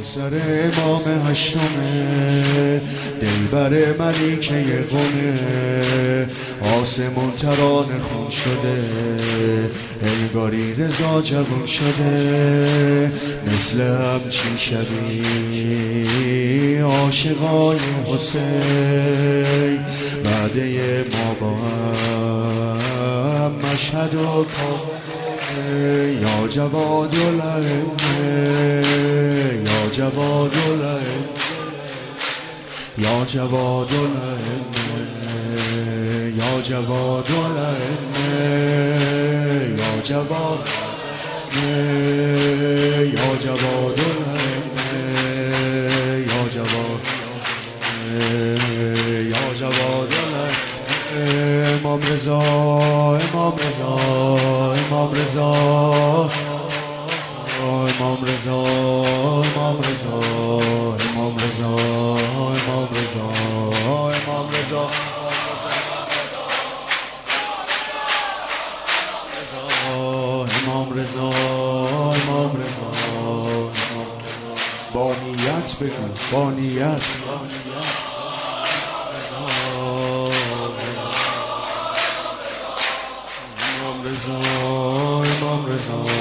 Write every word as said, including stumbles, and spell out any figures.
سر امام هشتمه، دلبر ملیکه قمه، آسمون ترانه خون شده، انگاری رضا جوون شده، مثل همچین شبی عاشقای حسین، بعده ما با هم مشهد و کافه، یا جواد الائمه، یا جواد الائمه، یا جواد الائمه، یا جواد الائمه، یا جواد یا جواد الائمه، یا جواد یا جواد الائمه، امام رضا، امام رضا، امام رضا، امام رضا، امام رضا، امام رضا، امام رضا، امام رضا، امام رضا، امام رضا، با نیت بگو، با نیت، امام رضا، امام رضا.